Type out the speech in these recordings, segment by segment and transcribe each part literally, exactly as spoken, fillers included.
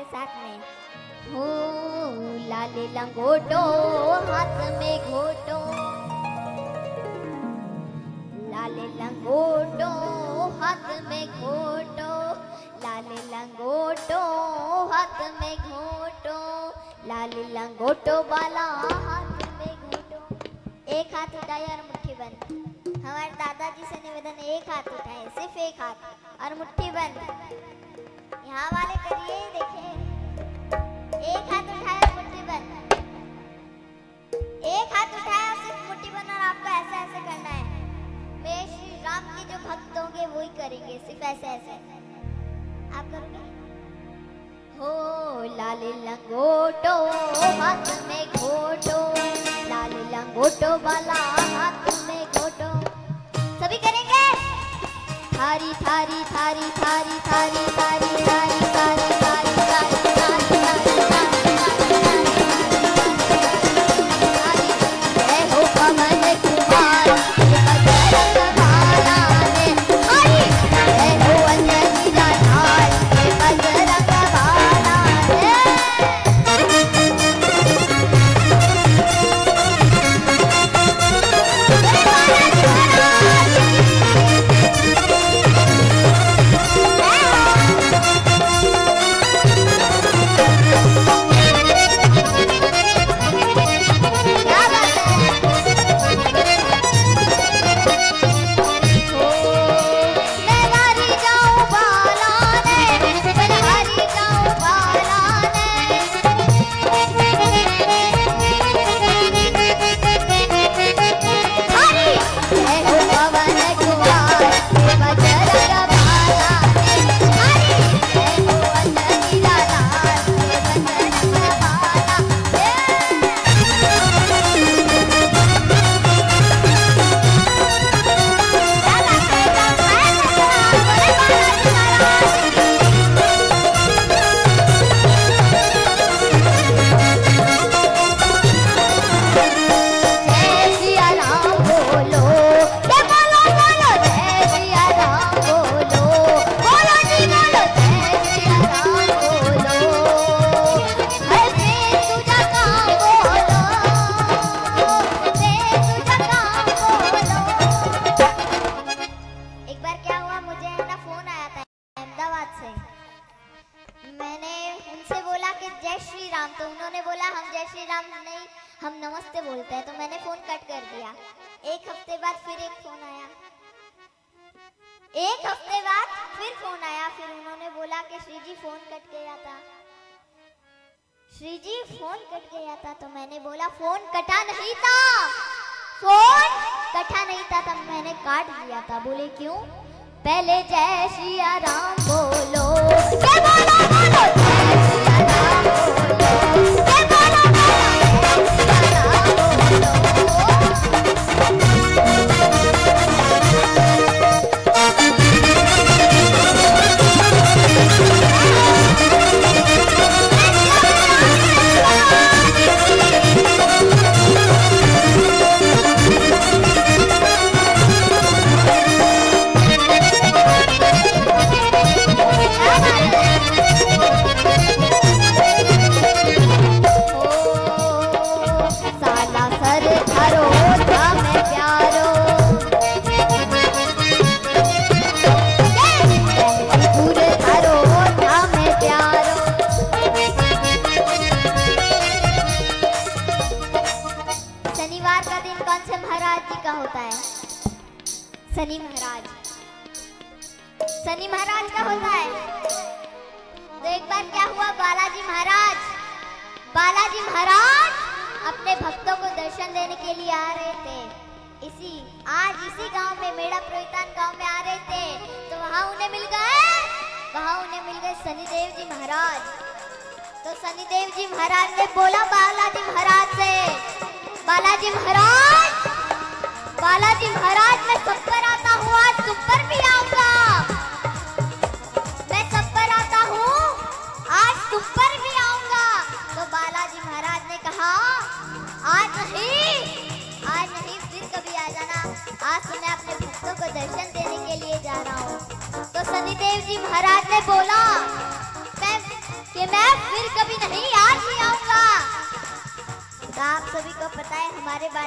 के साथ में। हो लाले लंगोटो हाथ में घोटो, लाले लंगोटो हाथ में घोटो, लाले लंगोटो हाथ में घोटो, लाले लंगोटो वाला हाथ में घोटो। एक हाथ उठाए और मुट्ठी बंद। हमारे दादाजी से निवेदन, एक हाथ उठाए, सिर्फ एक हाथ और मुट्ठी बंद। यहाँ वाले करिए, देखिए, एक हाथ उठाए और मुट्ठी बंद, एक हाथ उठाए और सिर्फ मुट्ठी बंद। और आपको ऐसे ऐसे करना है। मेरे श्री राम के जो भक्त होंगे वही करेंगे, सिर्फ ऐसे ऐसे। आप करोगे? हो लाले लंगोटो हाथ में घोटो, लाले लंगोटो वाला हाथ में घोटो। सभी करेंगे? थारी थारी थारी थारी थारी थारी थारी थारी थारी थारी थारी थारी। जय हो पवन कुमार बजरंग भाला ने, हरि जय हो अंजनी राधार बजरंग भाला ने। शनिदेव जी महाराज ने बोला मैं कि मैं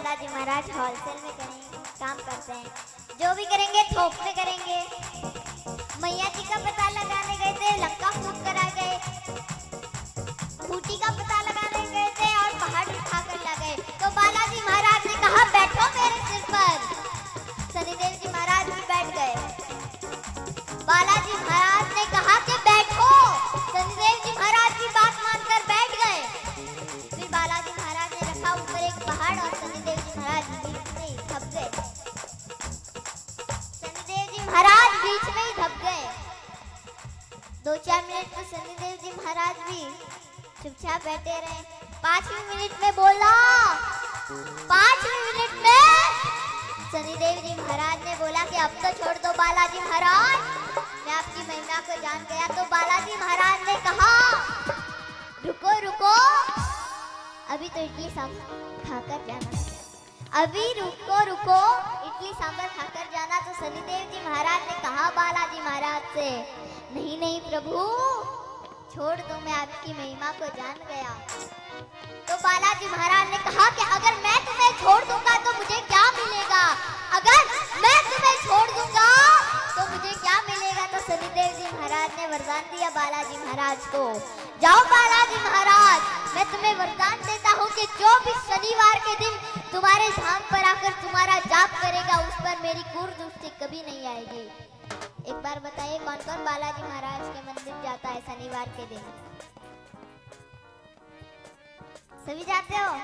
बालाजी महाराज होलसेल में करेंगे, काम करते हैं। जो भी करेंगे थोक में करेंगे। मैया जी का पता लगाने गए थे, लक्का फूट कर आ गए। खूटी का पता लगाने गए थे और पहाड़ उठा कर ला गए। तो बालाजी महाराज ने कहा बैठो मेरे सिर पर। शनिदेव जी महाराज भी बैठ गए। बालाजी महाराज ने कहा कि बैठो। शनिदेव जी महाराज की बात मानकर बैठ गए। फिर बालाजी महाराज ने रखा ऊपर एक पहाड़ और शनिदेव जी महाराज बीच में ही दब गए। शनिदेव जी महाराज बीच में ही दब गए। दो चार मिनट तो शनिदेव जी महाराज भी चुपचाप बैठे रहे। पांचवें मिनट में बोला, पांचवें मिनट में शनिदेव जी महाराज ने बोला कि अब तो छोड़ दो बालाजी महाराज, मैं आपकी महिमा को जान गया। तो बालाजी महाराज ने कहा रुको रुको, अभी तो इडली सांभर खाकर जाना, अभी रुको रुको, इडली सांभर खाकर जाना। तो शनिदेव जी महाराज ने कहा बालाजी महाराज से, नहीं नहीं प्रभु छोड़ दो, मैं आपकी महिमा को जान गया। तो बालाजी महाराज ने कहा कि अगर मैं तुम्हें छोड़ दूंगा तो मुझे क्या मिलेगा, अगर मैं तुम्हें छोड़ दूंगा तो मुझे क्या मिलेगा। तो शनिदेव जी महाराज ने वरदान दिया बालाजी महाराज को, जाओ बालाजी महाराज, मैं तुम्हें वरदान देता हूँ कि जो भी शनिवार के दिन तुम्हारे धाम पर आकर तुम्हारा जाप करेगा उस पर मेरी क्रूर दृष्टि कभी नहीं आएगी। एक बार बताइए कौन कौन बालाजी महाराज के मंदिर जाता है शनिवार के दिन? सभी जाते हो?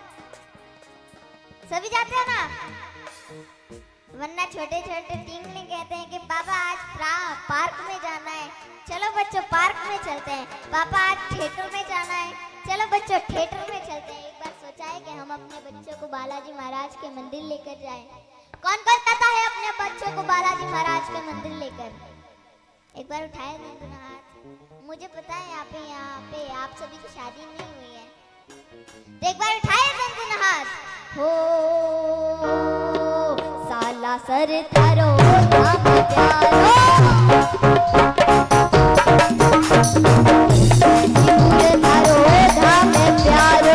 सभी जाते हो ना? वरना छोटे छोटे टीमले कहते हैं कि पापा आज पार्क में जाना है, चलो बच्चों पार्क में चलते हैं। पापा आज थिएटर में जाना है, चलो बच्चों थिएटर में चलते हैं। एक बार सोचा है कि हम अपने बच्चों को बालाजी महाराज के मंदिर लेकर जाएं। कौन कौन जाता है अपने बच्चों को बालाजी महाराज के मंदिर लेकर? एक बार उठाए दोनों हाथ। मुझे पता है यहाँ पे यहाँ पे आप सभी की शादी नहीं हुई है, तो एक बार उठाए दोनों हाथ। हो साला सर थारो धाम प्यारो, थारो धाम प्यारो,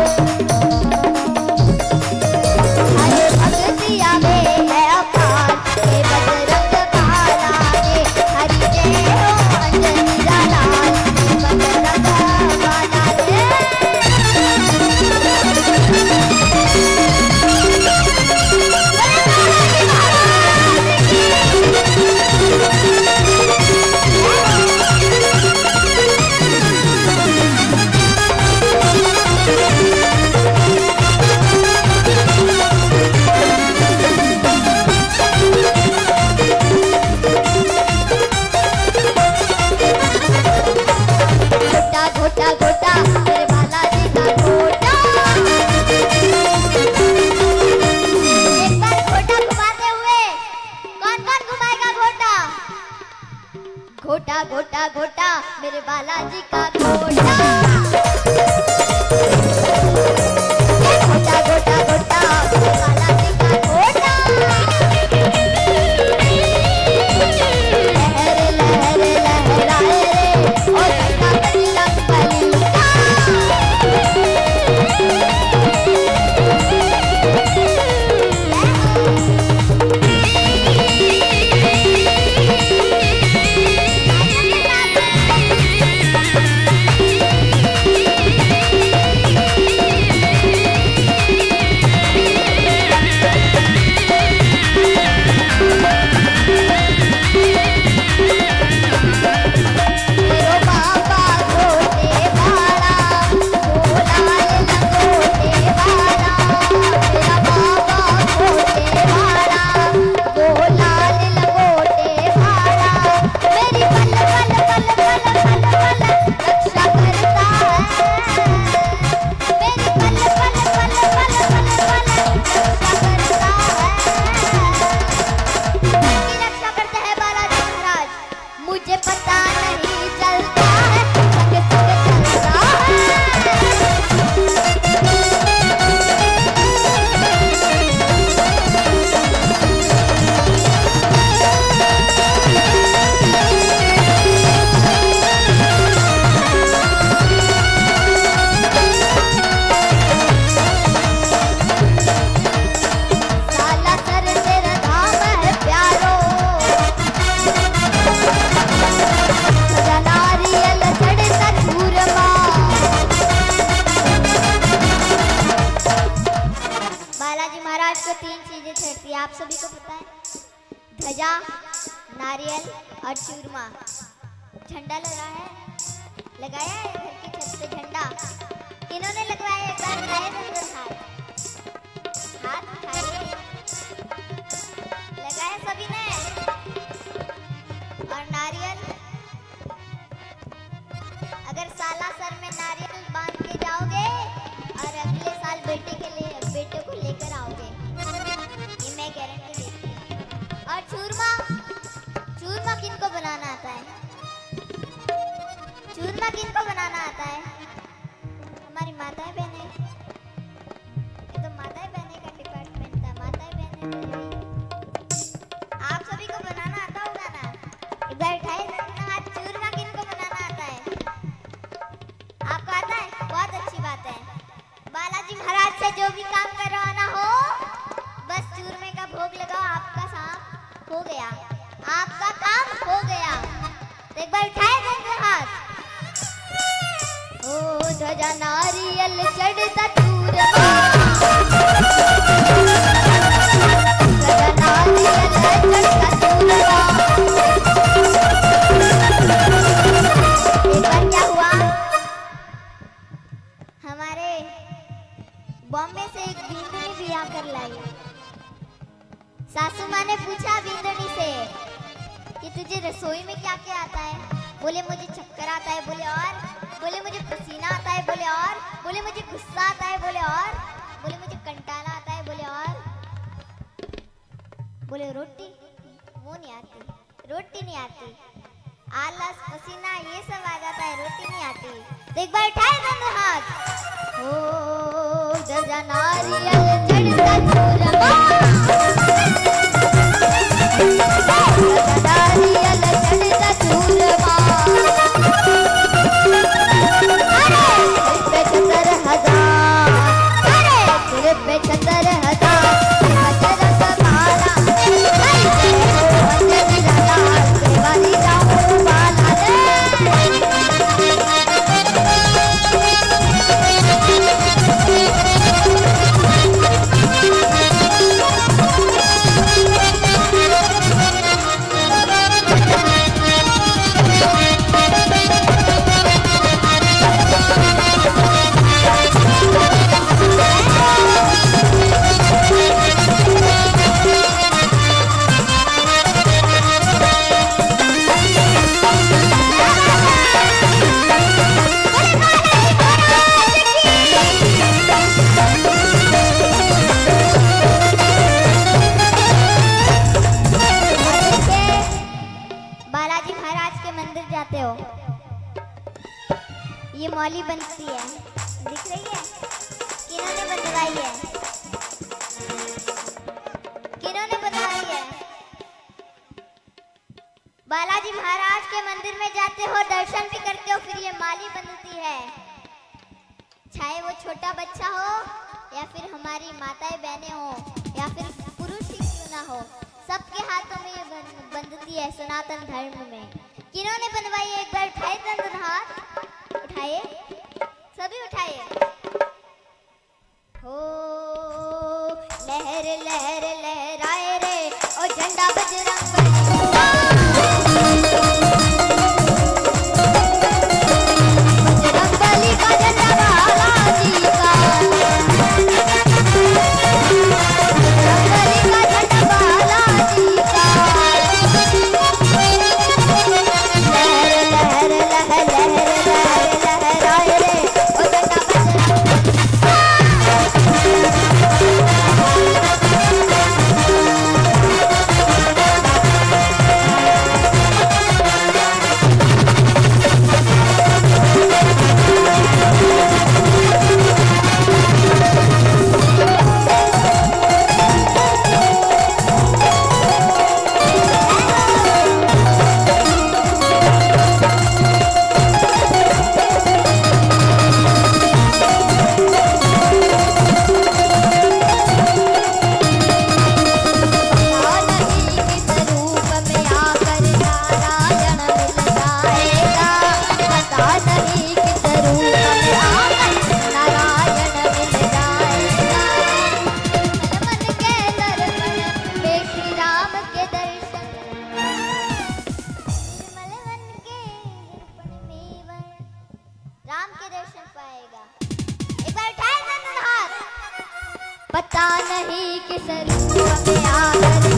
घोटा घोटा घोटा मेरे बालाजी का घोटा, घोटा घोटा घोटा मेरे बालाजी का घोटा। लहर लहर लहराए रे और घटा तिलक कलिका, नारियल और चूरमा। झंडा लगा है, लगाया है घर की छत पे झंडा। किन्होंने लगवाया एक बार उठाए नजर हाथ, हाथ उठाए, लगाया सभी ने। और नारियल, अगर साला सर में नारियल बांध के जाओगे और अगले साल बेटे के लिए बेटे को लेकर आओगे, ये मैं गारंटी देती हूँ। और चूरमा, चूरमा किनको बनाना आता है? चूरमा किनको बनाना आता है? हमारी माताएं बहनें। ये तो माताएं बहनें का डिपार्टमेंट था, माताएं बहनें। आप सभी को बनाना आता होगा ना? एक बार उठाए हाथ, चूरमा किनको बनाना आता है? आपको आता है? बहुत अच्छी बात है। बालाजी महाराज से जो भी काम करवाना हो, बस चूरमे का भोग लगाओ, आपका काम हो गया, आपका काम हो गया। तो एक बार उठाए दोनों हाथ। ओ ध्वजा नारियल चढ़ता चूरमा, ध्वजा नारियल चढ़ता चूरमा। एक बार क्या हुआ, हमारे बॉम्बे से एक बींदनी भी आकर लाई। सासू माँ ने पूछा बींदनी से कि तुझे रसोई में क्या क्या आता है? बोले मुझे चक्कर आता है। बोले और? बोले मुझे पसीना आता है। बोले और? बोले मुझे गुस्सा आता है। बोले और? बोले मुझे कंटाला आता है। बोले और? बोले रोटी? वो नहीं आती, रोटी नहीं आती। आलस, पसीना ये सब आ जाता है, रोटी नहीं आती। तो एक बार उठाए दोनों हाथ। ओ ध्वजा नारियल चढ़ता चूरमा, ध्वजा नारियल चढ़ता चूरमा। अरे सिर पे छतर हजार, अरे सिर पे छतर हजार, बजरंग बाला, ऐसे हो अंजनी लाला, केवारी जाऊं बाला रे। बालाजी महाराज के मंदिर जाते हो, ये मौली बनती है, दिख रही है? किन्होंने बनवाई है? किन्होंने बनवाई है? बालाजी महाराज के मंदिर में जाते हो, दर्शन भी करते हो, फिर ये माली बनती है। चाहे वो छोटा बच्चा हो या फिर हमारी माताएं बहनें हो या फिर पुरुष ही क्यों ना हो, सबके हाथों में ये बंधती है सनातन धर्म में। किन्होंने बनवाई है? एक बार उठाए दोनों हाथ, उठाए, सभी उठाए। हो लहर लहर लहराए रे ओ झंडा बजरंग बली का, बजरंग बली का झंडा बालाजी का, बजरंग बली का झंडा बालाजी का। लहर लहर लहर पता नहीं किस रूप में आकर